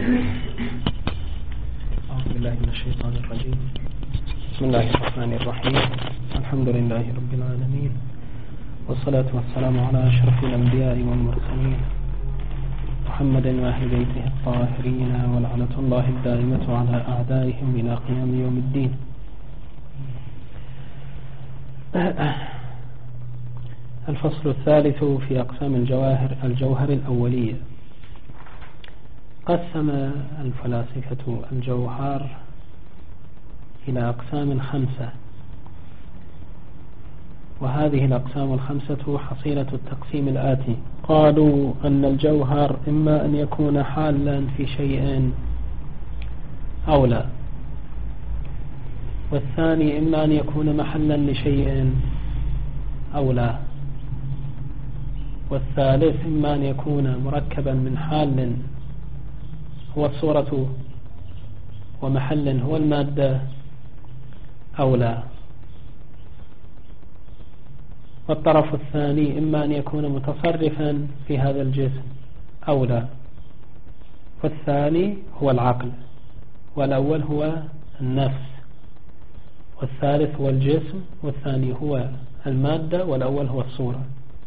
أعوذ بالله من الشيطان الرجيم. بسم الله الرحمن الرحيم. الحمد لله رب العالمين، والصلاة والسلام على أشرف الأنبياء والمرسلين محمد وأهل بيته الطاهرين، ولعنة الله الدائمة على أعدائهم إلى قيام يوم الدين. الفصل الثالث في أقسام الجوهر الأولية. قسم الفلاسفة الجوهر إلى أقسام 5، وهذه الأقسام 5 حصيلة التقسيم الآتي: قالوا أن الجوهر إما أن يكون حالا في شيء أو لا، والثاني إما أن يكون محلا لشيء أو لا، والثالث إما أن يكون مركبا من حال هو الصورة ومحل هو المادة أو لا، والطرف الثاني إما أن يكون متصرفا في هذا الجسم أو لا، والثاني هو العقل، والأول هو النفس، والثالث هو الجسم، والثاني هو المادة، والأول هو الصورة.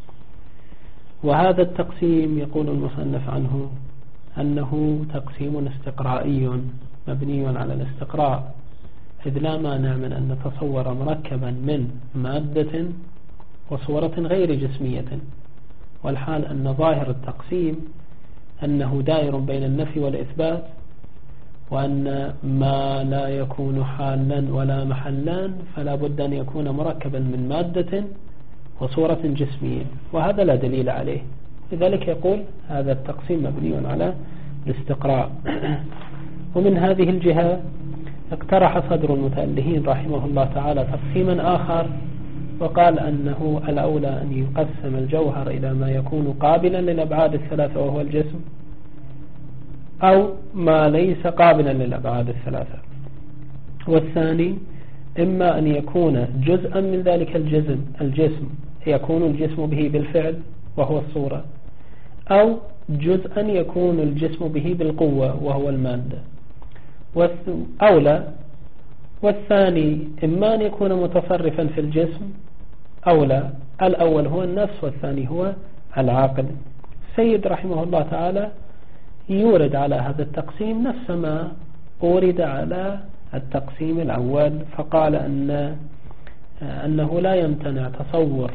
وهذا التقسيم يقول المصنف عنه أنه تقسيم استقرائي مبني على الاستقراء، إذ لا مانع من أن نتصور مركبا من مادة وصورة غير جسمية، والحال أن ظاهر التقسيم أنه دائر بين النفي والإثبات، وأن ما لا يكون حالا ولا محلا فلا بد أن يكون مركبا من مادة وصورة جسمية، وهذا لا دليل عليه، لذلك يقول هذا التقسيم مبني على الاستقراء. ومن هذه الجهة اقترح صدر المتألهين رحمه الله تعالى تقسيما آخر، وقال أنه الأولى أن يقسم الجوهر إلى ما يكون قابلا للأبعاد الثلاثة وهو الجسم، أو ما ليس قابلا للأبعاد الثلاثة، والثاني إما أن يكون جزءا من ذلك الجسم يكون الجسم به بالفعل وهو الصورة، أو جزءا يكون الجسم به بالقوة وهو المادة، أولى. والثاني إما أن يكون متصرفا في الجسم أو لا، الأول هو النفس والثاني هو العقل. السيد رحمه الله تعالى يورد على هذا التقسيم نفس ما أورد على التقسيم الأول، فقال أنه لا يمتنع تصور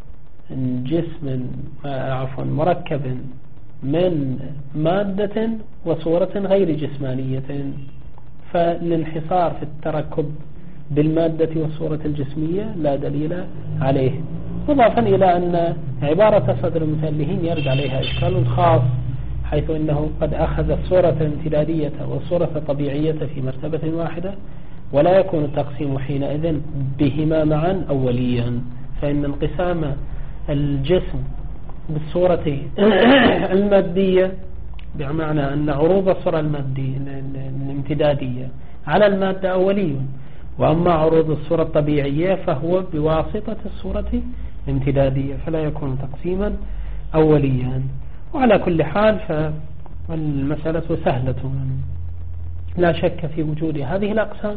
جسم مركب من مادة وصورة غير جسمانية، فالانحصار في التركب بالمادة والصورة الجسمية لا دليل عليه، إضافا إلى أن عبارة صدر المتألهين يرد عليها إشكال خاص، حيث أنه قد أخذ الصورة الامتدادية والصورة الطبيعية في مرتبة واحدة، ولا يكون التقسيم حينئذ بهما معا أوليا، فإن انقسام الجسم بالصورة المادية بمعنى أن عروض الصورة المادية الامتدادية على المادة أولي، وأما عروض الصورة الطبيعية فهو بواسطة الصورة الامتدادية، فلا يكون تقسيما أوليا. وعلى كل حال فالمسألة سهلة، لا شك في وجود هذه الأقسام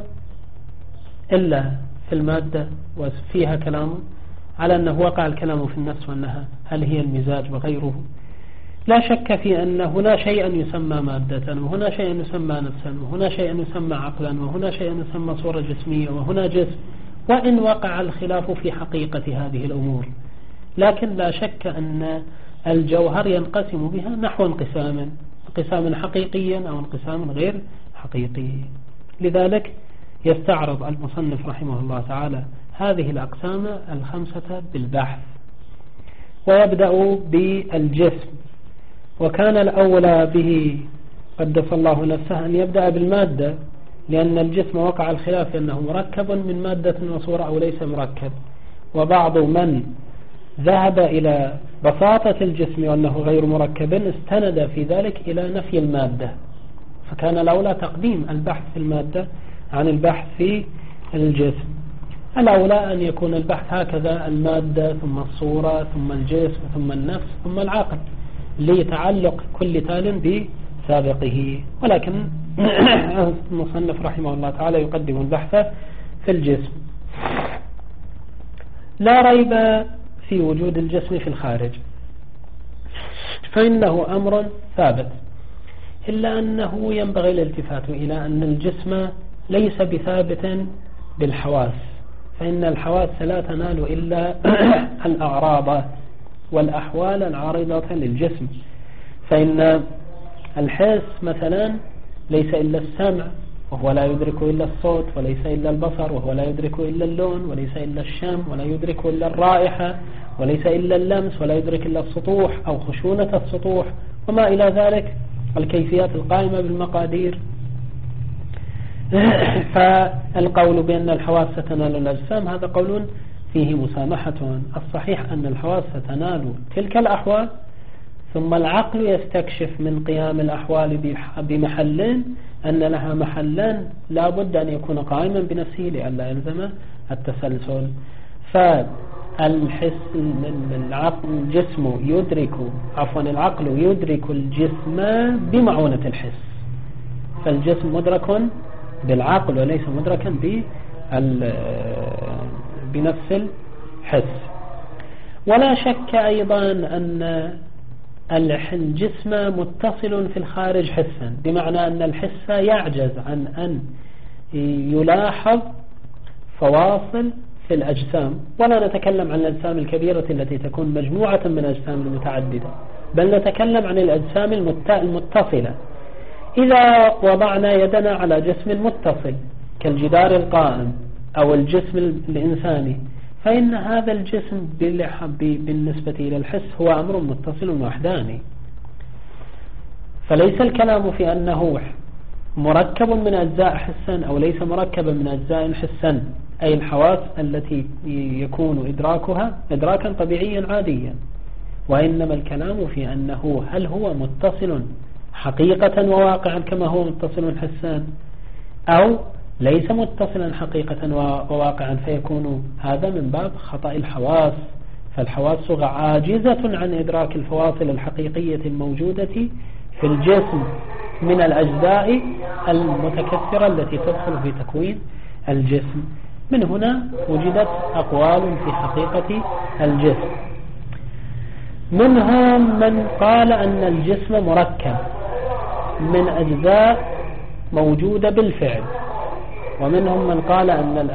إلا في المادة، وفيها كلام على أنه وقع الكلام في النفس وأنها هل هي المزاج وغيره. لا شك في أن هنا شيئا يسمى مادة، وهنا شيئا يسمى نفسا، وهنا شيئا يسمى عقلا، وهنا شيئا يسمى صورة جسمية، وهنا جسم، وإن وقع الخلاف في حقيقة هذه الأمور، لكن لا شك أن الجوهر ينقسم بها نحو انقسام حقيقيا أو انقسام غير حقيقي. لذلك يستعرض المصنف رحمه الله تعالى هذه الأقسام 5 بالبحث، ويبدأ بالجسم. وكان الأولى به قدس الله نفسه أن يبدأ بالمادة، لأن الجسم وقع الخلاف أنه مركب من مادة وصورة أو ليس مركب، وبعض من ذهب إلى بساطة الجسم وأنه غير مركب استند في ذلك إلى نفي المادة، فكان الأولى تقديم البحث في المادة عن البحث في الجسم. الأولى أن يكون البحث هكذا: المادة ثم الصورة ثم الجسم ثم النفس ثم العقل، ليتعلق كل تال سابقه، ولكن المصنف رحمه الله تعالى يقدم البحث في الجسم. لا ريب في وجود الجسم في الخارج، فإنه أمر ثابت، إلا أنه ينبغي الالتفات إلى أن الجسم ليس بثابت بالحواس، فإن الحواس لا تنال إلا الأعراض والأحوال العارضة للجسم. فإن الحس مثلا ليس إلا السمع وهو لا يدرك إلا الصوت، وليس إلا البصر وهو لا يدرك إلا اللون، وليس إلا الشم ولا يدرك إلا الرائحة، وليس إلا اللمس ولا يدرك إلا السطوح أو خشونة السطوح وما إلى ذلك الكيفيات القائمة بالمقادير. فالقول بأن الحواس ستنال الأجسام هذا قول فيه مسامحة. الصحيح أن الحواس ستنال تلك الأحوال، ثم العقل يستكشف من قيام الأحوال بمحل أن لها محلا لا بد أن يكون قائما بنفسه لئلا يلزم التسلسل. فالحس الجسم يدرك العقل يدرك الجسم بمعونة الحس، فالجسم مدرك بالعقل وليس مدركا بنفس الحس. ولا شك أيضا أن الجسم متصل في الخارج حسا، بمعنى أن الحس يعجز عن أن يلاحظ فواصل في الأجسام، ولا نتكلم عن الأجسام الكبيرة التي تكون مجموعة من أجسام المتعددة، بل نتكلم عن الأجسام المتصلة. إذا وضعنا يدنا على جسم متصل كالجدار القائم أو الجسم الإنساني، فإن هذا الجسم بالنسبة إلى الحس هو أمر متصل وحداني، فليس الكلام في أنه مركب من أجزاء حسا أو ليس مركبا من أجزاء حسا، أي الحواس التي يكون إدراكها إدراكا طبيعيا عاديا، وإنما الكلام في أنه هل هو متصل حقيقة وواقعا كما هو متصل حسا، أو ليس متصلا حقيقة وواقعا، فيكون هذا من باب خطأ الحواس. فالحواس عاجزة عن إدراك الفواصل الحقيقية الموجودة في الجسم من الأجزاء المتكثرة التي تدخل في تكوين الجسم. من هنا وجدت أقوال في حقيقة الجسم، منهم من قال أن الجسم مركب من أجزاء موجودة بالفعل، ومنهم من قال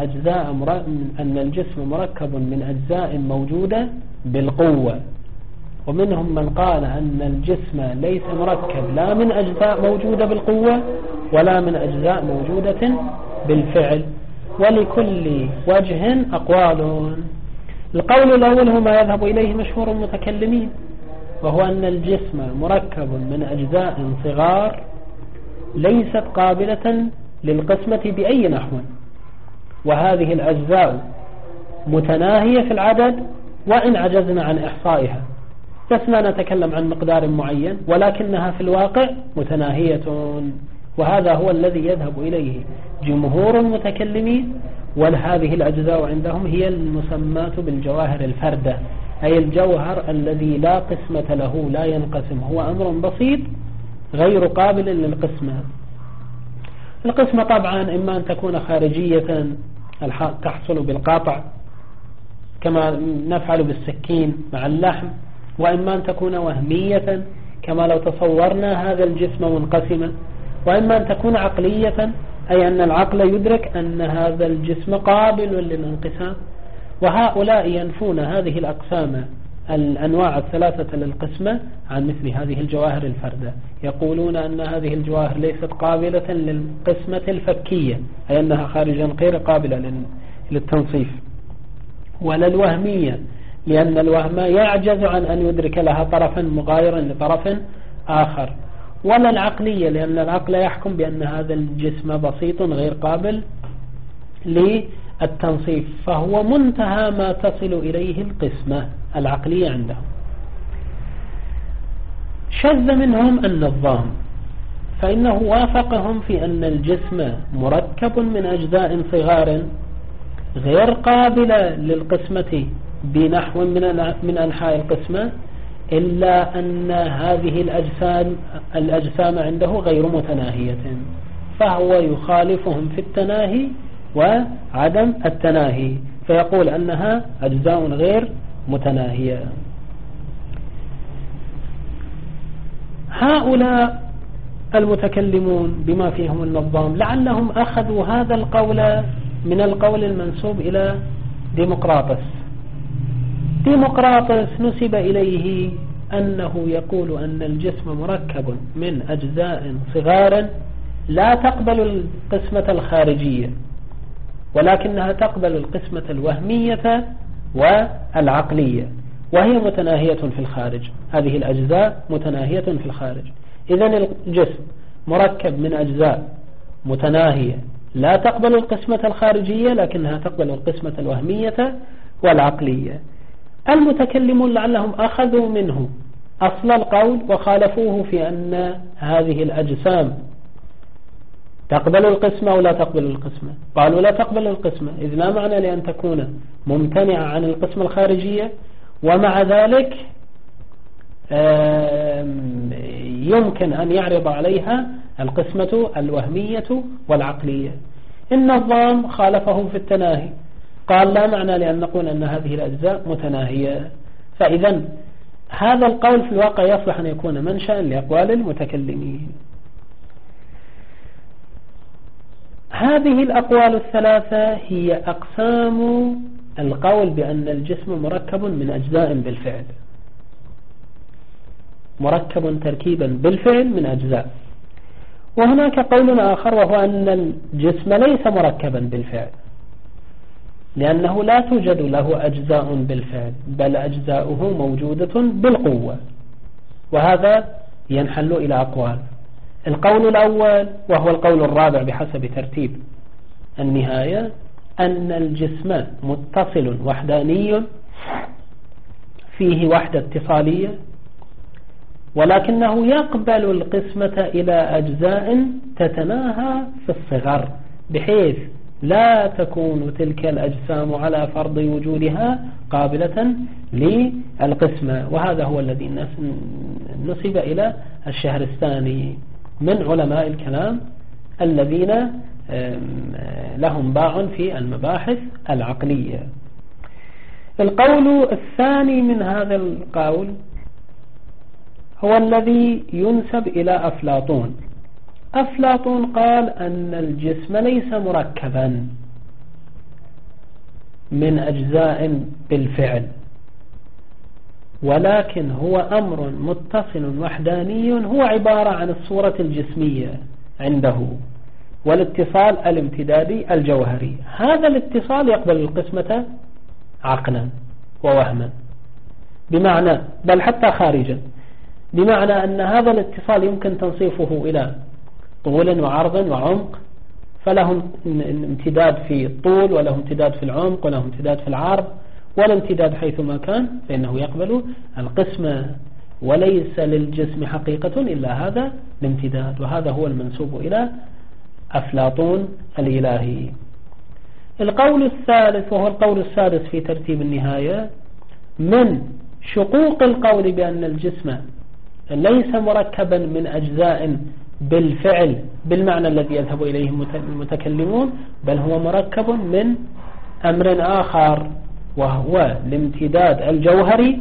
أن الجسم مركب من أجزاء موجودة بالقوة، ومنهم من قال أن الجسم ليس مركب لا من أجزاء موجودة بالقوة ولا من أجزاء موجودة بالفعل، ولكل وجه أقوال. القول الأول هو ما يذهب إليه مشهور المتكلمين، وهو أن الجسم مركب من أجزاء صغار ليست قابلة للقسمة بأي نحو، وهذه الأجزاء متناهية في العدد وإن عجزنا عن إحصائها، لسنا نتكلم عن مقدار معين ولكنها في الواقع متناهية، وهذا هو الذي يذهب إليه جمهور المتكلمين. وهذه الأجزاء عندهم هي المسمات بالجواهر الفردة، أي الجوهر الذي لا قسمة له لا ينقسم، هو أمر بسيط غير قابل للقسمة. القسمة طبعا إما أن تكون خارجية تحصل بالقاطع كما نفعل بالسكين مع اللحم، وإما أن تكون وهمية كما لو تصورنا هذا الجسم منقسما، وإما أن تكون عقلية أي أن العقل يدرك أن هذا الجسم قابل للانقسام. وهؤلاء ينفون هذه الأقسام الأنواع الثلاثة للقسمة عن مثل هذه الجواهر الفردة، يقولون أن هذه الجواهر ليست قابلة للقسمة الفكية، أي أنها خارجا غير قابلة للتنصيف، ولا الوهمية لأن الوهم يعجز عن أن يدرك لها طرفا مغايرا لطرف آخر، ولا العقلية لأن العقل يحكم بأن هذا الجسم بسيط غير قابل للتنصيف، فهو منتهى ما تصل إليه القسمة العقلية عندهم. شذ منهم النظام، فإنه وافقهم في أن الجسم مركب من أجزاء صغار غير قابلة للقسمة بنحو من أنحاء القسمة، إلا أن هذه الأجسام عنده غير متناهية، فهو يخالفهم في التناهي وعدم التناهي، فيقول أنها أجزاء غير متناهية. هؤلاء المتكلمون بما فيهم النظام لعلهم أخذوا هذا القول من القول المنسوب إلى ديمقراطس. ديمقراطس نسب إليه أنه يقول أن الجسم مركب من أجزاء صغار لا تقبل القسمة الخارجية، ولكنها تقبل القسمة الوهمية والعقلية، وهي متناهية في الخارج. هذه الأجزاء متناهية في الخارج. إذن الجسم مركب من أجزاء متناهية لا تقبل القسمة الخارجية، لكنها تقبل القسمة الوهمية والعقلية. المتكلمون لعلهم أخذوا منه أصل القول وخالفوه في أن هذه الأجسام تقبل القسمة ولا تقبل القسمة. قالوا لا تقبل القسمة، إذ لا معنى لأن تكون ممتنعة عن القسمة الخارجية، ومع ذلك يمكن أن يعرض عليها القسمة الوهمية والعقلية. النظام خالفهم في التناهي، قال لا معنى لأن نقول أن هذه الأجزاء متناهية. فإذا هذا القول في الواقع يصلح أن يكون منشأ لأقوال المتكلمين. هذه الأقوال الثلاثة هي أقسام القول بأن الجسم مركب من أجزاء بالفعل، مركب تركيبا بالفعل من أجزاء. وهناك قول آخر وهو أن الجسم ليس مركبا بالفعل، لأنه لا توجد له أجزاء بالفعل، بل أجزاؤه موجودة بالقوة. وهذا ينحل إلى أقوال. القول الأول وهو القول الرابع بحسب ترتيب النهاية، أن الجسم متصل وحداني فيه وحدة اتصالية، ولكنه يقبل القسمة إلى أجزاء تتناهى في الصغر، بحيث لا تكون تلك الأجسام على فرض وجودها قابلة للقسمة. وهذا هو الذي نسب إلى الشهرستاني من علماء الكلام الذين لهم باع في المباحث العقلية. القول الثاني من هذا القول هو الذي ينسب إلى أفلاطون. أفلاطون قال أن الجسم ليس مركبا من أجزاء بالفعل، ولكن هو أمر متصل وحداني، هو عبارة عن الصورة الجسمية عنده والاتصال الامتدادي الجوهري. هذا الاتصال يقبل القسمة عقلا ووهما، بمعنى بل حتى خارجا، بمعنى أن هذا الاتصال يمكن تنصيفه إلى طول وعرض وعمق، فله امتداد في الطول وله امتداد في العمق وله امتداد في العرض، والامتداد حيثما كان فإنه يقبل القسمة، وليس للجسم حقيقة إلا هذا الامتداد. وهذا هو المنسوب إلى أفلاطون الإلهي. القول الثالث وهو القول السادس في ترتيب النهاية، من شقوق القول بأن الجسم ليس مركبا من أجزاء بالفعل بالمعنى الذي يذهب إليه المتكلمون، بل هو مركب من أمر آخر، وهو الامتداد الجوهري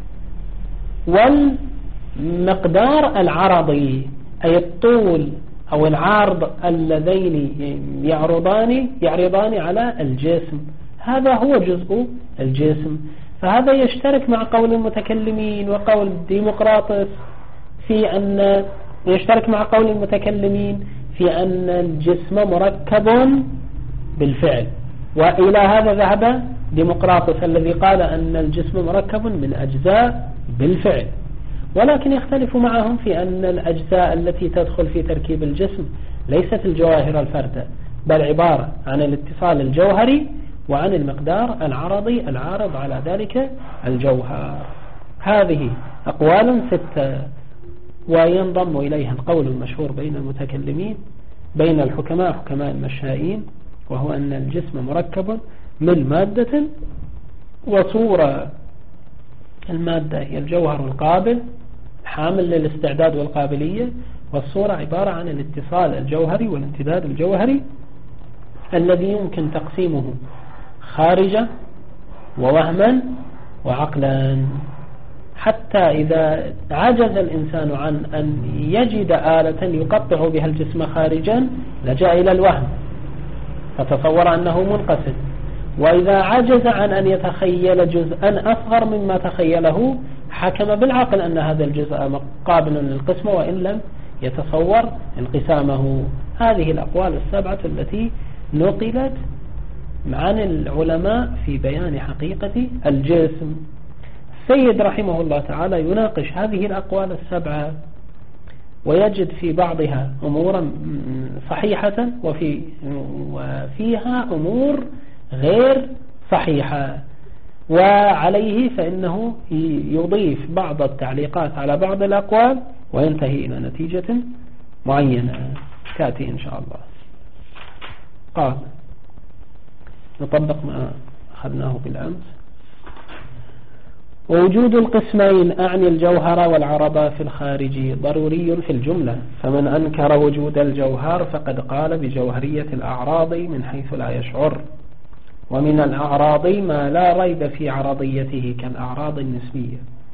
والمقدار العرضي، أي الطول أو العرض اللذين يعرضان على الجسم. هذا هو جزء الجسم. فهذا يشترك مع قول المتكلمين وقول ديمقراطس في أن الجسم مركب بالفعل. وإلى هذا ذهب ديمقراطس الذي قال أن الجسم مركب من أجزاء بالفعل، ولكن يختلف معهم في أن الأجزاء التي تدخل في تركيب الجسم ليست الجواهر الفردة، بل عبارة عن الاتصال الجوهري وعن المقدار العرضي العارض على ذلك الجوهر. هذه أقوال 6، وينضم إليها القول المشهور بين المتكلمين بين الحكماء حكماء المشائين، وهو أن الجسم مركب من مادة وصورة المادة هي الجوهر القابل حامل للاستعداد والقابلية، والصورة عبارة عن الاتصال الجوهري والامتداد الجوهري الذي يمكن تقسيمه خارجا ووهما وعقلا، حتى إذا عجز الإنسان عن أن يجد آلة يقطع بها الجسم خارجا لجأ إلى الوهم فتصور أنه منقسم، وإذا عجز عن أن يتخيل جزءا أصغر مما تخيله حكم بالعقل أن هذا الجزء قابل للقسم وإن لم يتصور انقسامه. هذه الأقوال السبعة التي نقلت عن العلماء في بيان حقيقة الجسم. السيد رحمه الله تعالى يناقش هذه الأقوال السبعة ويجد في بعضها أمورا صحيحة وفيها أمور غير صحيحة، وعليه فإنه يضيف بعض التعليقات على بعض الأقوال وينتهي إلى نتيجة معينة تأتي إن شاء الله. قال نطبق ما أخذناه بالأمس: ووجود القسمين أعني الجوهر والعرض في الخارج ضروري في الجملة، فمن أنكر وجود الجوهر فقد قال بجوهرية الأعراض من حيث لا يشعر، ومن الأعراض ما لا ريب في عرضيته كالأعراض النسبية.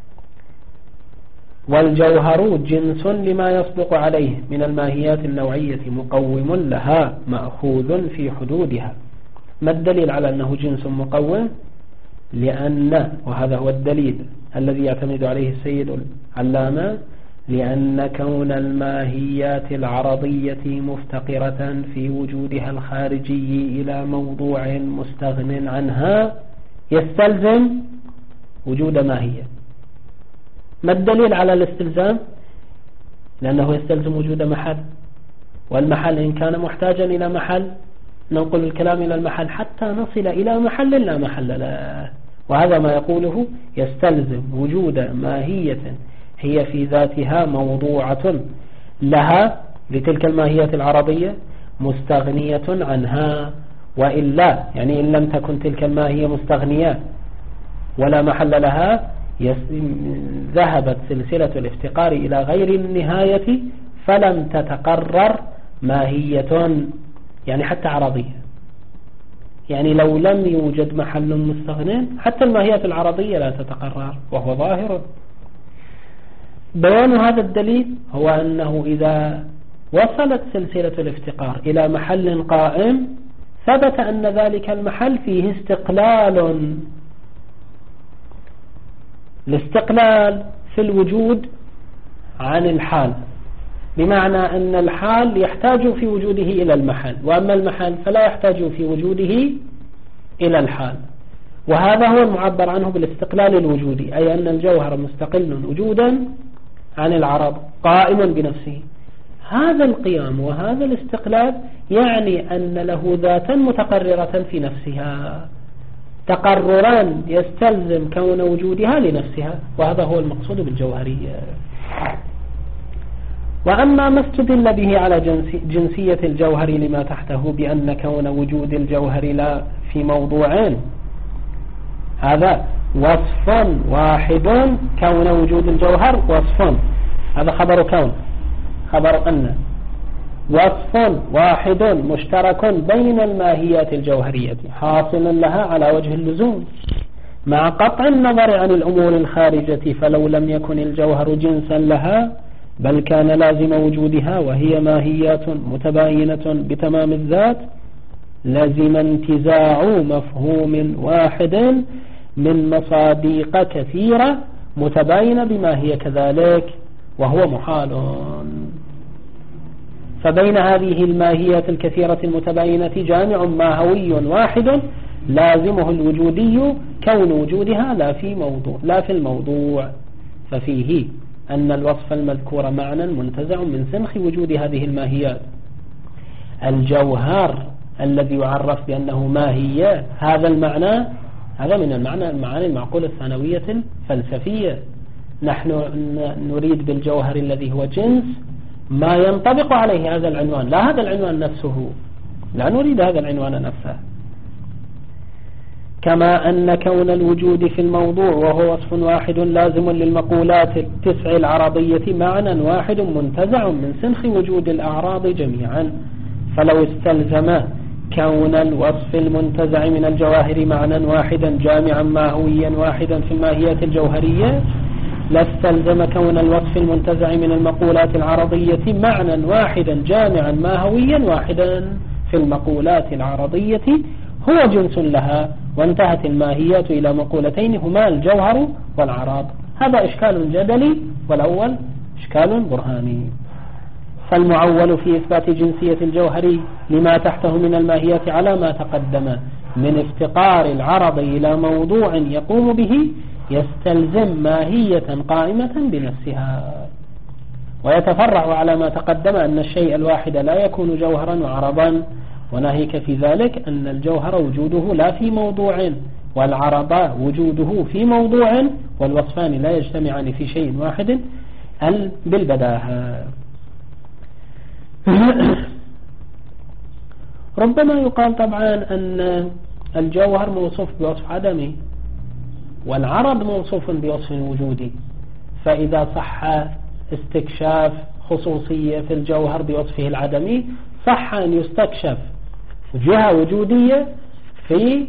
والجوهر جنس لما يصدق عليه من الماهيات النوعية مقوم لها مأخوذ في حدودها. ما الدليل على أنه جنس مقوم؟ لأن، وهذا هو الدليل الذي يعتمد عليه السيد العلامة، لأن كون الماهيات العرضية مفتقرة في وجودها الخارجي إلى موضوع مستغن عنها يستلزم وجود ماهية. ما الدليل على الاستلزام؟ لأنه يستلزم وجود محل، والمحل إن كان محتاجا إلى محل ننقل الكلام إلى المحل حتى نصل إلى محل لا محل له، وهذا ما يقوله يستلزم وجود ماهية هي في ذاتها موضوعة لها لتلك الماهية العرضية مستغنية عنها، وإلا يعني إن لم تكن تلك الماهية مستغنية ولا محل لها ذهبت سلسلة الافتقار إلى غير النهاية فلم تتقرر ماهية يعني حتى عرضية. يعني لو لم يوجد محل مستغنٍ حتى الماهيات العرضية لا تتقرر، وهو ظاهر. بيان هذا الدليل هو أنه إذا وصلت سلسلة الافتقار إلى محل قائم ثبت أن ذلك المحل فيه استقلال، الاستقلال في الوجود عن الحال، بمعنى أن الحال يحتاج في وجوده إلى المحل، وأما المحل فلا يحتاج في وجوده إلى الحال. وهذا هو المعبر عنه بالاستقلال الوجودي، أي أن الجوهر مستقل وجودا عن العرض قائم بنفسه. هذا القيام وهذا الاستقلال يعني أن له ذاتا متقررة في نفسها، تقرران يستلزم كون وجودها لنفسها، وهذا هو المقصود بالجوهرية. وأما ما استدل به على جنسية الجوهر لما تحته بأن كون وجود الجوهر لا في موضوعين، هذا وصف واحد، كون وجود الجوهر وصف، هذا خبر كون، خبر أن، وصف واحد مشترك بين الماهيات الجوهرية حاصل لها على وجه اللزوم مع قطع النظر عن الأمور الخارجة، فلو لم يكن الجوهر جنسا لها بل كان لازم وجودها وهي ماهيات متباينة بتمام الذات لازم انتزاع مفهوم واحد من مصادق كثيرة متباينة بما هي كذلك، وهو محال. فبين هذه الماهيات الكثيرة المتباينة جامع ماهوي واحد لازمه الوجودي كون وجودها لا في الموضوع، ففيه أن الوصف المذكور معنى منتزع من سنخ وجود هذه الماهيات. الجوهر الذي يعرف بأنه ماهية، هذا المعنى هذا من المعاني المعقولة الثانوية الفلسفية. نحن نريد بالجوهر الذي هو جنس ما ينطبق عليه هذا العنوان، لا هذا العنوان نفسه، لا نريد هذا العنوان نفسه. كما أن كون الوجود في الموضوع وهو وصف واحد لازم للمقولات التسع العرضية معنى واحد منتزع من سنخ وجود الأعراض جميعا. فلو استلزم كون الوصف المنتزع من الجواهر معنى واحدا جامعا ماهويا واحدا في الماهيات الجوهرية لاستلزم كون الوصف المنتزع من المقولات العرضية معنى واحدا جامعا ماهويا واحدا في المقولات العرضية هو جنس لها، وانتهت الماهيات إلى مقولتين هما الجوهر والعراض. هذا إشكال جدلي والأول إشكال برهاني. فالمعول في إثبات جنسية الجوهر لما تحته من الماهيات على ما تقدم من افتقار العرض إلى موضوع يقوم به يستلزم ماهية قائمة بنفسها. ويتفرع على ما تقدم أن الشيء الواحد لا يكون جوهرا وعرضا، وناهيك في ذلك أن الجوهر وجوده لا في موضوع والعرض وجوده في موضوع، والوصفان لا يجتمعان في شيء واحد بالبداهة. ربما يقال طبعا أن الجوهر موصوف بوصف عدمي والعرض موصوف بوصف وجودي، فإذا صح استكشاف خصوصية في الجوهر بوصفه العدمي صح أن يستكشف جهة وجودية في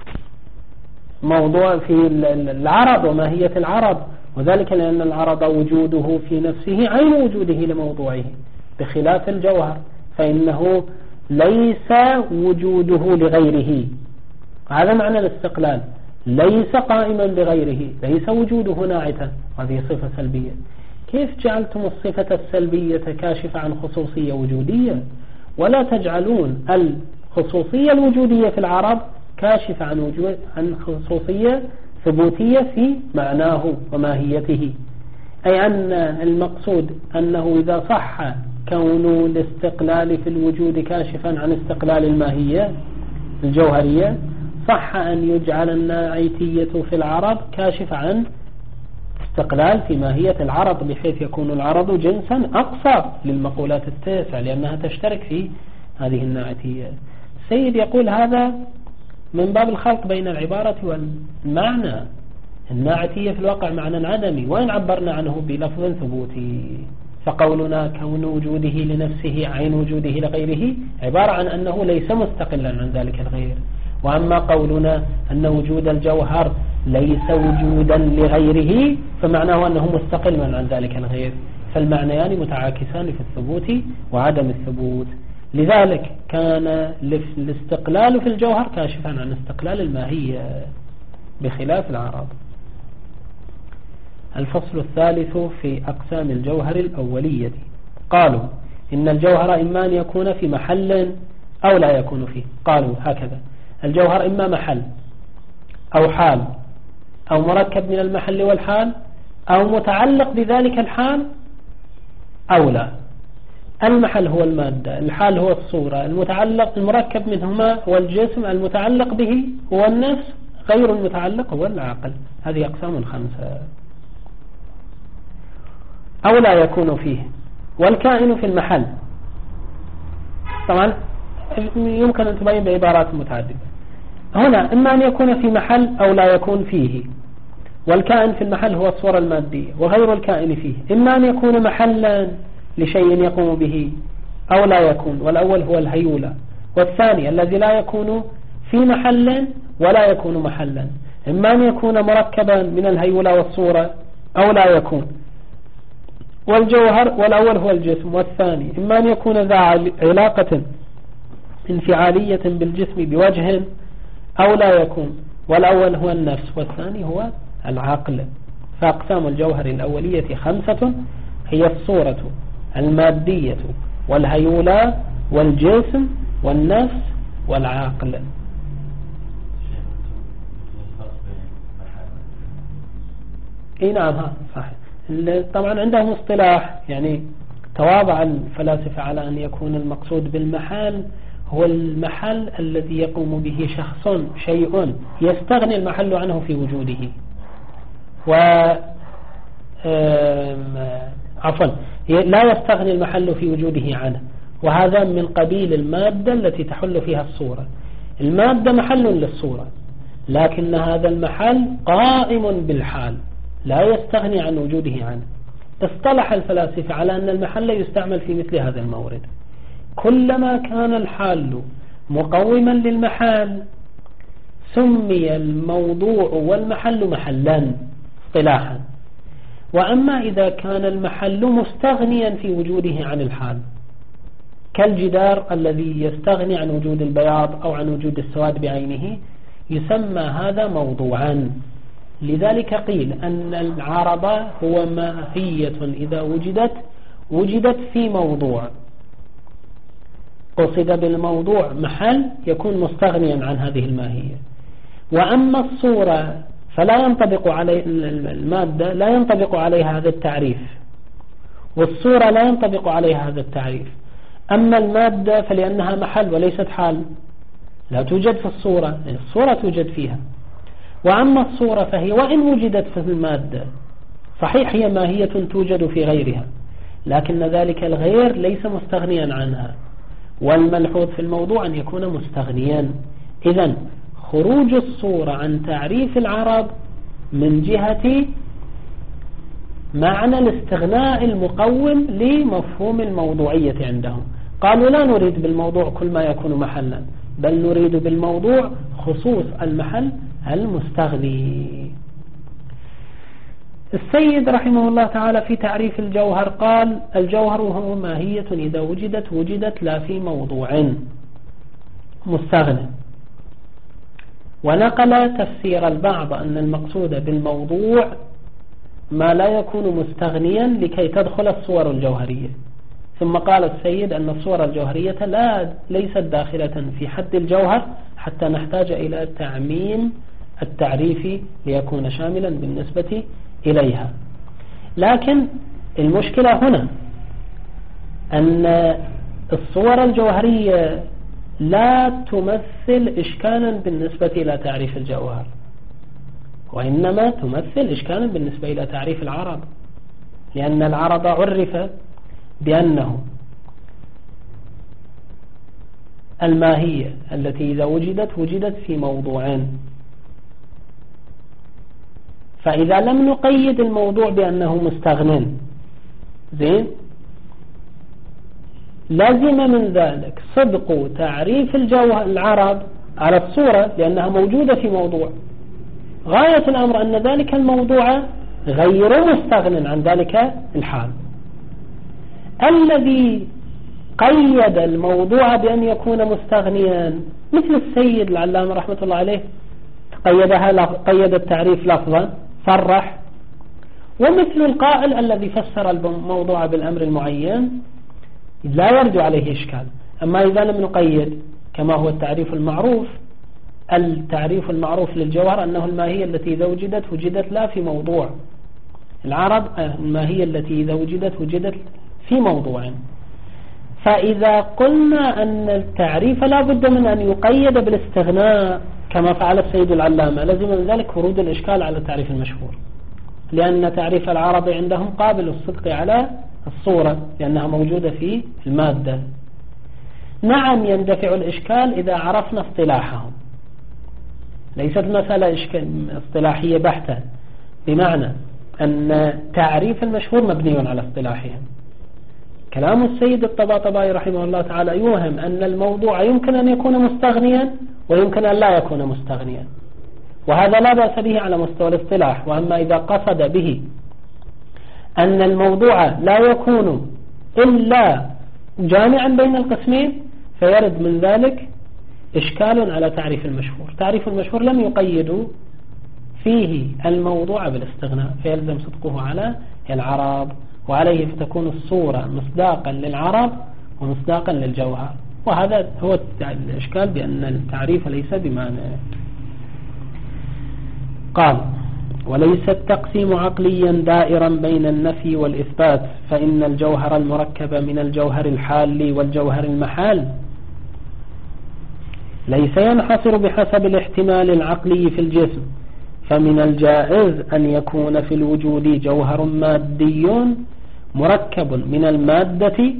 موضوع في العرض وماهية العرض، وذلك لأن العرض وجوده في نفسه عين وجوده لموضوعه، بخلاف الجوهر فإنه ليس وجوده لغيره. هذا معنى الاستقلال، ليس قائما بغيره، ليس وجوده ناعتا، هذه صفة سلبية. كيف جعلتم الصفة السلبية كاشفة عن خصوصية وجودية، ولا تجعلون الخصوصية الوجودية في العرض كاشفة عن خصوصية ثبوتية في معناه وماهيته؟ أي أن المقصود أنه إذا صح كون الاستقلال في الوجود كاشفا عن استقلال الماهية الجوهرية، صح أن يجعل الناعيتية في العرض كاشفة عن استقلال في ماهية العرض، بحيث يكون العرض جنسا أقصى للمقولات التسع لأنها تشترك في هذه الناعيتية. السيد يقول هذا من باب الخلط بين العبارة والمعنى. الناعيتية في الواقع معنى عدمي، وإن عبرنا عنه بلفظ ثبوتي، فقولنا كون وجوده لنفسه عين وجوده لغيره عبارة عن أنه ليس مستقلا عن ذلك الغير. وأما قولنا أن وجود الجوهر ليس وجودا لغيره فمعناه أنه مستقل عن ذلك الغير، فالمعنيان متعاكسان في الثبوت وعدم الثبوت. لذلك كان الاستقلال في الجوهر كاشفا عن استقلال الماهية بخلاف العرض. الفصل الثالث في أقسام الجوهر الأولية. قالوا إن الجوهر إما أن يكون في محل أو لا يكون فيه. قالوا هكذا: الجوهر إما محل أو حال أو مركب من المحل والحال أو متعلق بذلك الحال أو لا. المحل هو المادة، الحال هو الصورة، المركب منهما هو الجسم، المتعلق به هو النفس، غير المتعلق هو العقل. هذه أقسام 5. أو لا يكون فيه. والكائن في المحل طبعا يمكن أن تبين بعبارات متعددة. هنا إما أن يكون في محل أو لا يكون فيه. والكائن في المحل هو الصورة المادية، وغير الكائن فيه إما أن يكون محلا لشيء يقوم به أو لا يكون، والأول هو الهيولة، والثاني الذي لا يكون في محل ولا يكون محلا، إما أن يكون مركبا من الهيولة والصورة أو لا يكون. والجوهر والأول هو الجسم، والثاني إما أن يكون ذا علاقة انفعالية بالجسم بوجه أو لا يكون، والأول هو النفس والثاني هو العقل. فأقسام الجوهر الأولية 5 هي الصورة المادية والهيولة والجسم والنفس والعقل. اي نعم صح. طبعا عندهم اصطلاح، يعني تواضع الفلاسفة على أن يكون المقصود بالمحل هو المحل الذي يقوم به شخص شيء يستغني المحل عنه في وجوده، لا يستغني المحل في وجوده عنه. وهذا من قبيل المادة التي تحل فيها الصورة. المادة محل للصورة، لكن هذا المحل قائم بالحال لا يستغني عن وجوده عنه. اصطلح الفلاسفة على أن المحل يستعمل في مثل هذا المورد. كلما كان الحال مقوما للمحل سمي الموضوع والمحل محلا اصطلاحا. وأما إذا كان المحل مستغنيا في وجوده عن الحال كالجدار الذي يستغني عن وجود البياض أو عن وجود السواد بعينه يسمى هذا موضوعا. لذلك قيل أن العرض هو ماهية إذا وجدت في موضوع، قصد بالموضوع محل يكون مستغنيا عن هذه الماهية. وأما الصورة فلا ينطبق عليه المادة لا ينطبق عليها هذا التعريف، والصورة لا ينطبق عليها هذا التعريف. أما المادة فلأنها محل وليست حال لا توجد في الصورة توجد فيها. وأما الصورة فهي وإن وجدت في المادة صحيح هي ماهية توجد في غيرها، لكن ذلك الغير ليس مستغنيا عنها، والملحوظ في الموضوع أن يكون مستغنيا. إذن خروج الصورة عن تعريف العرب من جهة معنى الاستغناء المقوم لمفهوم الموضوعية عندهم. قالوا لا نريد بالموضوع كل ما يكون محلا، بل نريد بالموضوع خصوص المحل المستغني. السيد رحمه الله تعالى في تعريف الجوهر قال: الجوهر هو ماهية إذا وجدت لا في موضوع مستغنى. ونقل تفسير البعض أن المقصود بالموضوع ما لا يكون مستغنيا لكي تدخل الصور الجوهرية. ثم قال السيد أن الصور الجوهرية ليست داخلة في حد الجوهر حتى نحتاج إلى تعميم التعريف ليكون شاملا بالنسبة إليها. لكن المشكلة هنا أن الصور الجوهرية لا تمثل إشكالا بالنسبة إلى تعريف الجوهر، وإنما تمثل إشكالا بالنسبة إلى تعريف العرب، لأن العرب عرف بأنه الماهية التي إذا وجدت في موضوعين. فإذا لم نقيد الموضوع بأنه مستغنٍ زين لازم من ذلك صدق تعريف الجوهر العرب على الصورة لأنها موجودة في موضوع. غاية الأمر أن ذلك الموضوع غير مستغن عن ذلك الحال. الذي قيد الموضوع بأن يكون مستغنيا مثل السيد العلامة رحمة الله عليه قيد التعريف لفظا صرح، ومثل القائل الذي فسر الموضوع بالأمر المعين لا يرجع عليه إشكال. أما إذا لم نقيد كما هو التعريف المعروف للجوهر أنه الماهية التي إذا وجدت لا في موضوع. العرب الماهية التي إذا وجدت في موضوع. فإذا قلنا أن التعريف لا بد من أن يقيد بالاستغناء كما فعل السيد العلامة لازم من ذلك ورود الإشكال على التعريف المشهور، لأن تعريف العرب عندهم قابل الصدق على الصورة لأنها موجودة في المادة. نعم يندفع الإشكال إذا عرفنا اصطلاحهم، ليست مسألة اصطلاحية بحتة، بمعنى أن تعريف المشهور مبني على اصطلاحهم. كلام السيد الطباطبائي رحمه الله تعالى يوهم أن الموضوع يمكن أن يكون مستغنيا ويمكن أن لا يكون مستغنيا، وهذا لا بأس به على مستوى الاصطلاح. وأما إذا قصد به أن الموضوع لا يكون إلا جامعا بين القسمين فيرد من ذلك إشكال على تعريف المشهور. تعريف المشهور لم يقيد فيه الموضوع بالاستغناء فيلزم صدقه على العرب، وعليه فتكون الصورة مصداقا للعرب ومصداقا للجوهر. وهذا هو الإشكال بأن التعريف ليس بمعنى. قال: وليس التقسيم عقليا دائرا بين النفي والإثبات، فإن الجوهر المركب من الجوهر الحال والجوهر المحال ليس ينحصر بحسب الاحتمال العقلي في الجسم، فمن الجائز أن يكون في الوجود جوهر مادي مركب من المادة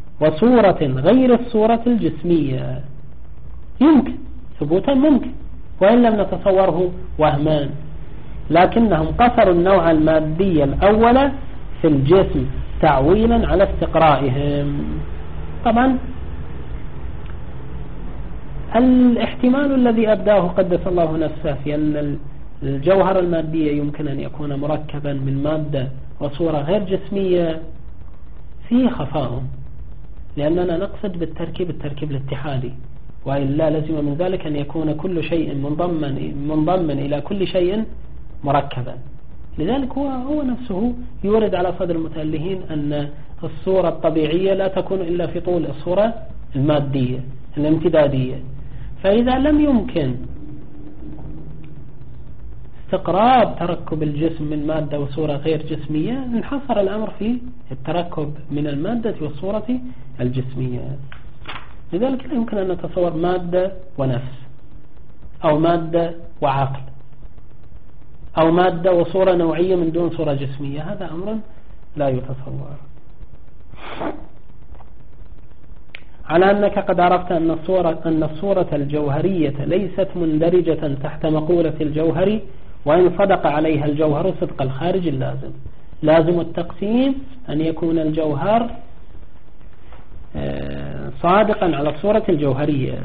وصورة غير الصورة الجسمية. يمكن ثبوتا، ممكن وإن لم نتصوره وهمان، لكنهم قصروا النوع المادي الأول في الجسم تعويلا على استقرائهم. طبعا الاحتمال الذي أبداه قدس الله نفسه في أن الجوهر المادية يمكن أن يكون مركبا من مادة وصورة غير جسمية فيه خفاء، لأننا نقصد بالتركيب التركيب الاتحادي، وإلا لازم من ذلك أن يكون كل شيء منضما إلى كل شيء مركبا. لذلك هو نفسه يورد على صدر المتألهين أن الصورة الطبيعية لا تكون إلا في طول الصورة المادية الامتدادية. فإذا لم يمكن استقراب تركب الجسم من مادة وصورة غير جسمية، انحصر الأمر في التركب من المادة والصورة الجسمية. لذلك لا يمكن أن نتصور مادة ونفس، أو مادة وعقل، أو مادة وصورة نوعية من دون صورة جسمية. هذا أمر لا يتصور. على أنك قد عرفت أن الصورة الجوهرية ليست مندرجة تحت مقولة الجوهري، وإن صدق عليها الجوهر صدق الخارج اللازم. لازم التقسيم أن يكون الجوهر صادقا على الصورة الجوهرية.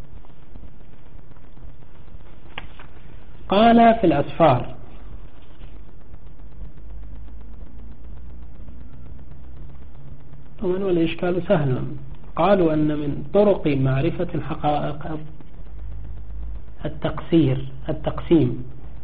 قال في الأسفار: طبعا والإشكال سهل. قالوا أن من طرق معرفة الحقائق التقسيم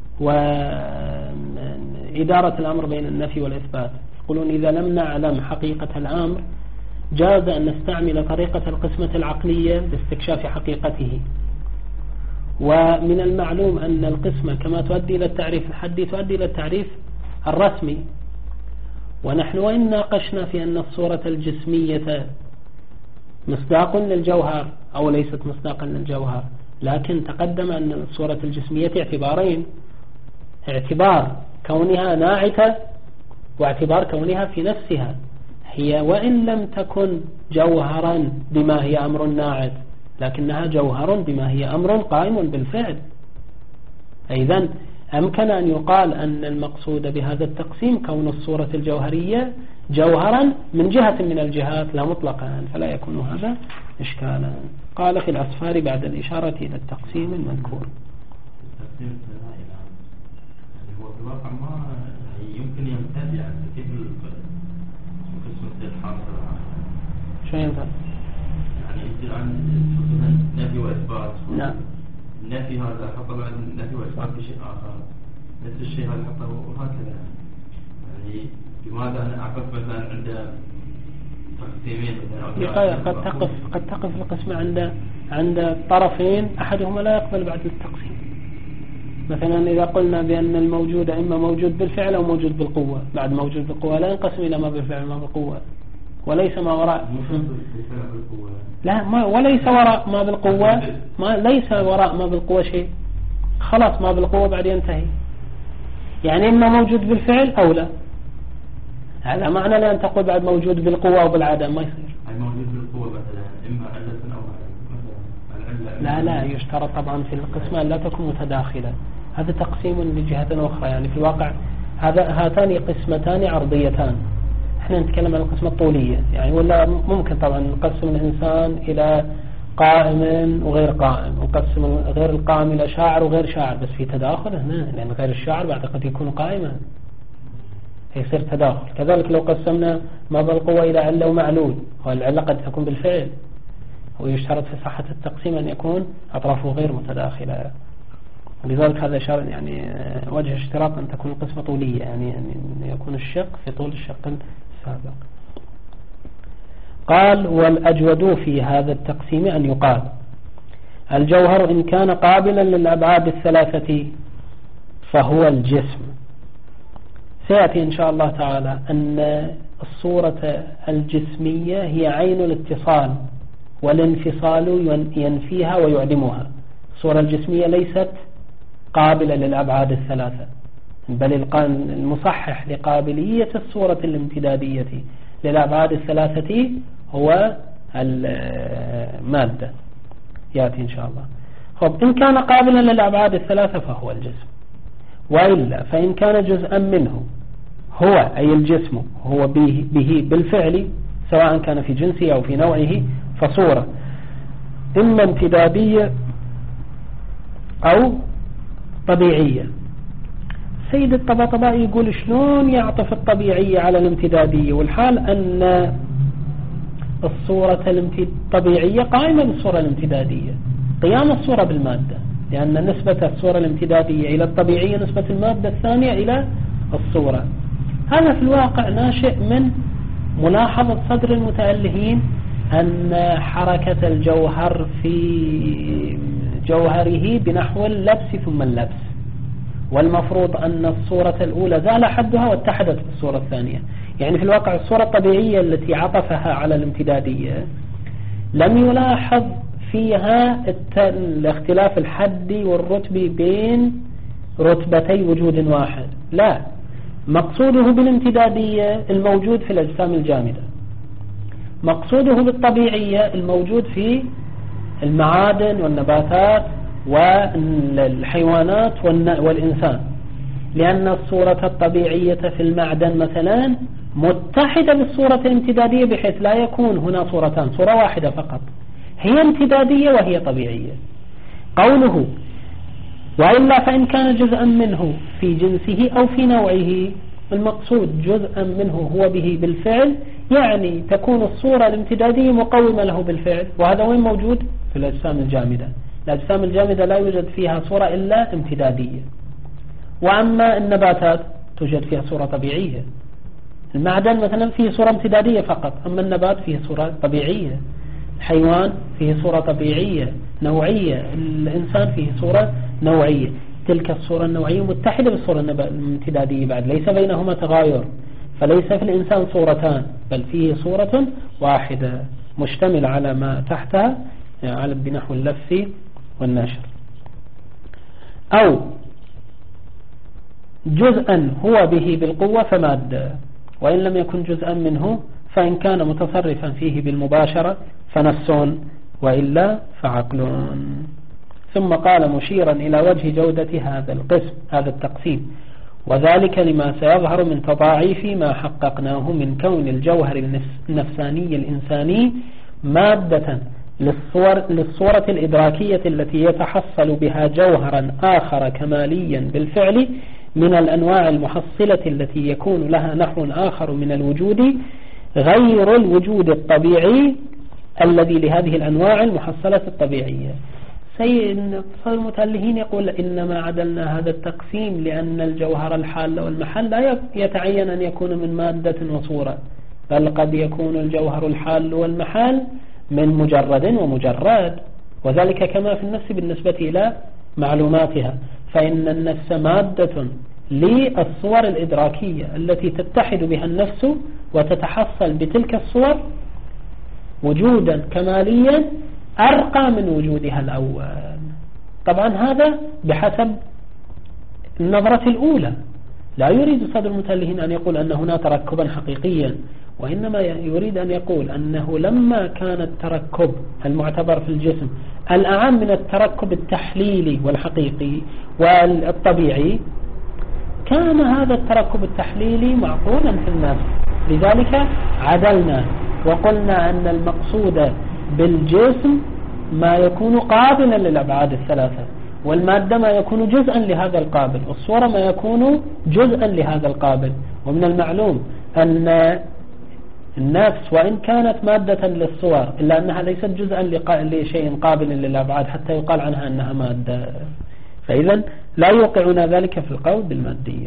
وإدارة الأمر بين النفي والإثبات. يقولون إذا لم نعلم حقيقة الأمر جاز أن نستعمل طريقة القسمة العقلية لاستكشاف حقيقته. ومن المعلوم أن القسمة كما تؤدي إلى التعريف الحدي تؤدي إلى التعريف الرسمي. ونحن وإن ناقشنا في أن الصورة الجسمية مصداق للجوهر أو ليست مصداقا للجوهر، لكن تقدم أن الصورة الجسمية اعتبارين: اعتبار كونها ناعتة، واعتبار كونها في نفسها هي وإن لم تكن جوهرا بما هي أمر ناعت، لكنها جوهر بما هي أمر قائم بالفعل. إذن أمكن أن يقال أن المقصود بهذا التقسيم كون الصورة الجوهرية جوهرا من جهة من الجهات لا مطلقا، فلا يكون هذا إشكالا. قال في الأسفار بعد الإشارة إلى التقسيم المذكور. التقسيم الثنائي يعني هو في الواقع ما يمكن يمتد، يعني كيف القسم الحاصل شو ينفع؟ يعني يصير عن نفي وإثبات. نعم. النفي هذا حطه بعد النفي وإثبات في شيء آخر، نفس الشيء هذا حطه وهكذا. يعني لماذا أنا أعرف مثلا عند تقسيمين قد تقف القسمة عند طرفين أحدهما لا يقبل بعد التقسيم. مثلا إذا قلنا بأن الموجود إما موجود بالفعل أو موجود بالقوة، بعد موجود بالقوة لا ينقسم إلى ما بالفعل ما بالقوة، وليس ما وراء وليس وراء ما بالقوة، ليس وراء ما بالقوة شيء، خلاص ما بالقوة بعد ينتهي. يعني إما موجود بالفعل أو لا. هذا معنى لأن تقول بعد موجود بالقوة أو بالعدم ما يصير. موجود بالقوة مثلا إما علة أو مثلا لا يشترط طبعا في القسمة لا تكون متداخلة. هذا تقسيم لجهة أخرى. يعني في الواقع هاتان قسمتان عرضيتان. احنا نتكلم عن القسمة الطولية، يعني ولا ممكن طبعا نقسم الإنسان إلى قائم وغير قائم، ونقسم غير القائم إلى شاعر وغير شاعر، بس في تداخل هنا، لأن غير الشاعر بعد قد يكون قائما يصير تداخل. كذلك لو قسمنا ما بالقوة إلى علة ومعلول، والعلة قد تكون بالفعل، ويشترط في صحة التقسيم أن يكون أطرافه غير متداخلة. لذلك هذا يعني وجه اشتراط أن تكون القسمة طولية، يعني أن يكون الشق في طول الشق السابق. قال: والأجود في هذا التقسيم أن يقال الجوهر إن كان قابلا للأبعاد الثلاثة فهو الجسم. سيأتي إن شاء الله تعالى أن الصورة الجسمية هي عين الاتصال، والانفصال ينفيها ويعدمها. الصورة الجسمية ليست قابلة للأبعاد الثلاثة، بل المصحح لقابلية الصورة الامتدادية للأبعاد الثلاثة هو المادة. يأتي إن شاء الله. إن كان قابلا للأبعاد الثلاثة فهو الجسم، وإلا فإن كان جزءا منه هو أي الجسم هو به بالفعل سواء كان في جنسه أو في نوعه فصورة إما امتدادية أو طبيعية. سيد الطباطبائي يقول شلون يعطف الطبيعية على الامتدادية، والحال أن الصورة الطبيعية قائمة بالصورة الامتدادية، قيام الصورة بالمادة، لأن نسبة الصورة الامتدادية إلى الطبيعية نسبة المادة الثانية إلى الصورة. هذا في الواقع ناشئ من ملاحظة صدر المتألهين أن حركة الجوهر في جوهره بنحو اللبس ثم اللبس، والمفروض أن الصورة الأولى زال حدها واتحدت بالصورة الثانية. يعني في الواقع الصورة الطبيعية التي عطفها على الامتدادية لم يلاحظ فيها الاختلاف الحدي والرتبي بين رتبتي وجود واحد، لا، مقصوده بالامتدادية الموجود في الأجسام الجامدة، مقصوده بالطبيعية الموجود في المعادن والنباتات والحيوانات والإنسان، لأن الصورة الطبيعية في المعدن مثلا متحدة بالصورة الامتدادية بحيث لا يكون هنا صورتان، صورة واحدة فقط هي امتدادية وهي طبيعية. قوله وإلا فإن كان جزءا منه في جنسه أو في نوعه، المقصود جزءا منه هو به بالفعل، يعني تكون الصورة الامتدادية مقومة له بالفعل، وهذا وين موجود؟ في الأجسام الجامدة. الأجسام الجامدة لا يوجد فيها صورة إلا امتدادية، وأما النباتات توجد فيها صورة طبيعية. المعدن مثلا فيه صورة امتدادية فقط، أما النبات فيه صورة طبيعية، الحيوان فيه صورة طبيعية نوعية، الإنسان فيه صورة نوعية. تلك الصورة النوعية متحدة بالصورة الامتدادية بعد، ليس بينهما تغاير، فليس في الإنسان صورتان بل فيه صورة واحدة مشتمل على ما تحتها على بنحو اللف والنشر. أو جزءا هو به بالقوة فمادة، وإن لم يكن جزءا منه فإن كان متصرفا فيه بالمباشرة فنفس، وإلا فعقل. ثم قال مشيرا إلى وجه جودة هذا التقسيم، وذلك لما سيظهر من تضاعيف ما حققناه من كون الجوهر النفساني الإنساني مادة للصورة الإدراكية التي يتحصل بها جوهرا آخر كماليا بالفعل من الأنواع المحصلة التي يكون لها نحو آخر من الوجود غير الوجود الطبيعي الذي لهذه الأنواع المحصلة الطبيعية. سيد المتألهين يقول إنما عدلنا هذا التقسيم لأن الجوهر الحال والمحل لا يتعين أن يكون من مادة وصورة، بل قد يكون الجوهر الحال والمحال من مجرد ومجرد، وذلك كما في النفس بالنسبة إلى معلوماتها، فإن النفس مادة للصور الإدراكية التي تتحد بها النفس وتتحصل بتلك الصور وجودا كماليا أرقى من وجودها الأول. طبعا هذا بحسب النظرة الأولى، لا يريد صدر المتألهين أن يقول أن هنا تركبا حقيقيا، وإنما يريد أن يقول أنه لما كان التركب المعتبر في الجسم الأعم من التركب التحليلي والحقيقي والطبيعي، كان هذا التركب التحليلي معقولا في النفس، لذلك عدلنا وقلنا أن المقصود بالجسم ما يكون قابلا للأبعاد الثلاثة، والمادة ما يكون جزءا لهذا القابل، والصورة ما يكون جزءا لهذا القابل. ومن المعلوم أن النفس وإن كانت مادة للصور إلا أنها ليست جزءا لشيء قابل للأبعاد حتى يقال عنها أنها مادة، فإذا لا يوقعنا ذلك في القول بالمادية.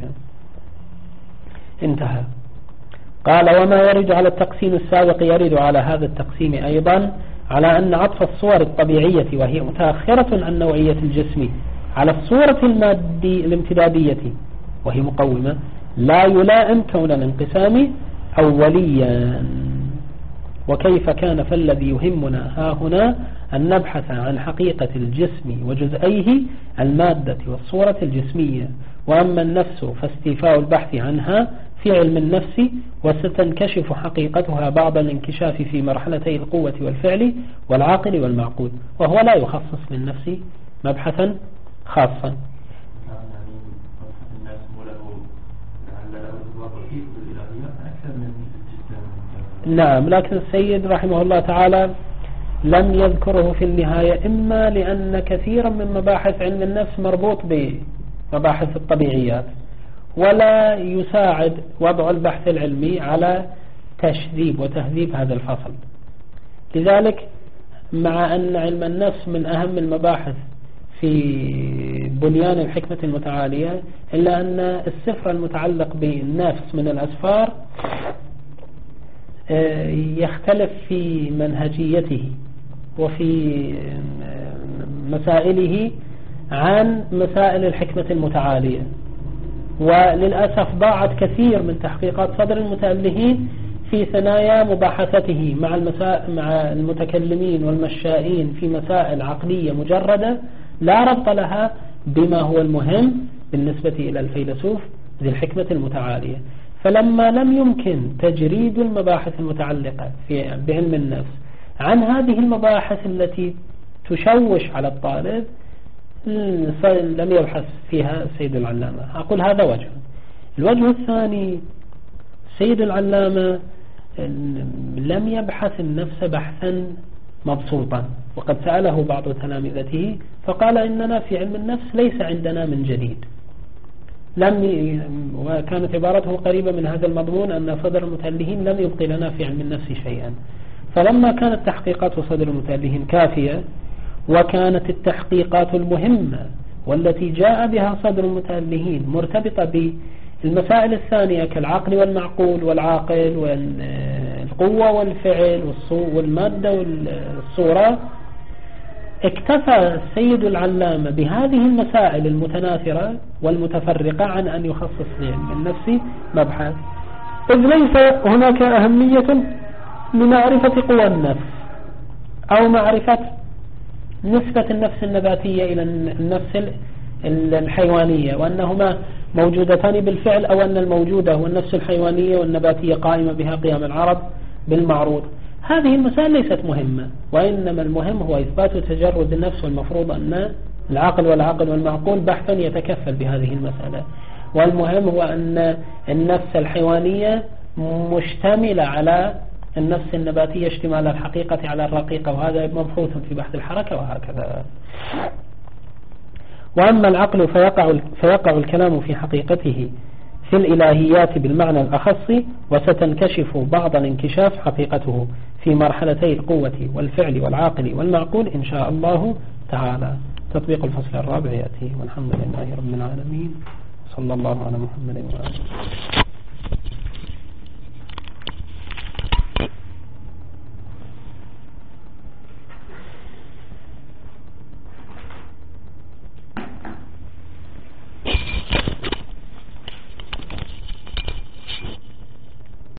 انتهى. قال وما يرد على التقسيم السابق يرد على هذا التقسيم أيضا، على أن عطف الصور الطبيعية وهي متأخرة عن نوعية الجسم على الصورة الامتدادية وهي مقومة لا يلائم كون الانقسام أوليا. وكيف كان فالذي يهمنا ها هنا أن نبحث عن حقيقة الجسم وجزئيه المادة والصورة الجسمية، وأما النفس فاستيفاء البحث عنها في علم النفس، وستنكشف حقيقتها بعض الانكشاف في مرحلتي القوة والفعل والعقل والمعقول، وهو لا يخصص للنفس مبحثا خاصا. نعم، لكن السيد رحمه الله تعالى لم يذكره في النهاية، إما لأن كثيرا من مباحث علم النفس مربوط بمباحث الطبيعيات، ولا يساعد وضع البحث العلمي على تشذيب وتهذيب هذا الفصل. لذلك مع أن علم النفس من أهم المباحث في بنيان الحكمة المتعالية، إلا أن السفر المتعلق بالنفس من الأسفار يختلف في منهجيته وفي مسائله عن مسائل الحكمة المتعالية، وللأسف ضاعت كثير من تحقيقات صدر المتألهين في ثنايا مباحثته مع المتكلمين والمشائين في مسائل عقلية مجردة لا ربط لها بما هو المهم بالنسبة إلى الفيلسوف ذي الحكمة المتعالية. فلما لم يمكن تجريد المباحث المتعلقة بعلم النفس عن هذه المباحث التي تشوش على الطالب، لم يبحث فيها السيد العلامة. أقول هذا وجه. الوجه الثاني، السيد العلامة لم يبحث النفس بحثا مبسوطا، وقد سأله بعض تلامذته فقال إننا في علم النفس ليس عندنا من جديد. وكانت عبارته قريبة من هذا المضمون، أن صدر المتألهين لم يبقي لنا في علم النفس شيئا. فلما كانت تحقيقات صدر المتألهين كافية، وكانت التحقيقات المهمة والتي جاء بها صدر المتألهين مرتبطة بالمسائل الثانية كالعقل والمعقول والعاقل والقوة والفعل والمادة والصورة، اكتفى السيد العلامة بهذه المسائل المتناثرة والمتفرقة عن أن يخصص لعلم النفس مبحث، إذ ليس هناك أهمية لمعرفة قوى النفس أو معرفة نسبة النفس النباتية إلى النفس الحيوانية، وأنهما موجودتان بالفعل، أو أن الموجودة والنفس الحيوانية والنباتية قائمة بها قيام العرب بالمعروض. هذه المسائل ليست مهمة، وإنما المهم هو إثبات تجرد النفس، والمفروض أن العقل والمعقول بحثا يتكفل بهذه المسألة. والمهم هو أن النفس الحيوانية مشتملة على النفس النباتية اشتمال الحقيقة على الرقيقة، وهذا مبحوث في بحث الحركة وهكذا. وأما العقل فيقع الكلام في حقيقته في الإلهيات بالمعنى الأخص، وستنكشف بعض الانكشاف حقيقته في مرحلتي القوة والفعل والعاقل والمعقول إن شاء الله تعالى. تطبيق الفصل الرابع يأتي، والحمد لله رب العالمين، صلى الله على محمد وآله.